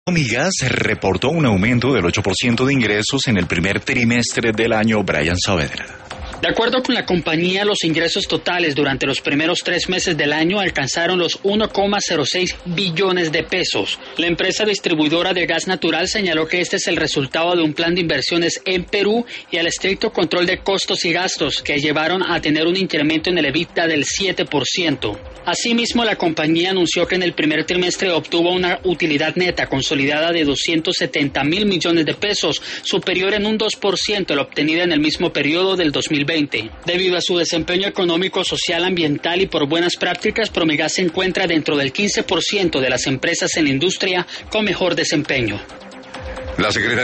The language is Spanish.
Promigas reportó un aumento del 8% de ingresos en el primer trimestre del año. Brian Saavedra. De acuerdo con la compañía, los ingresos totales durante los primeros 3 meses del año alcanzaron los 1,06 billones de pesos. La empresa distribuidora de gas natural señaló que este es el resultado de un plan de inversiones en Perú y al estricto control de costos y gastos que llevaron a tener un incremento en el EBITDA del 7%. Asimismo, la compañía anunció que en el primer trimestre obtuvo una utilidad neta consolidada de 270.000 millones de pesos, superior en un 2% a la obtenida en el mismo periodo del 2020. Debido a su desempeño económico, social, ambiental y por buenas prácticas, Promigas se encuentra dentro del 15% de las empresas en la industria con mejor desempeño. La Secretaría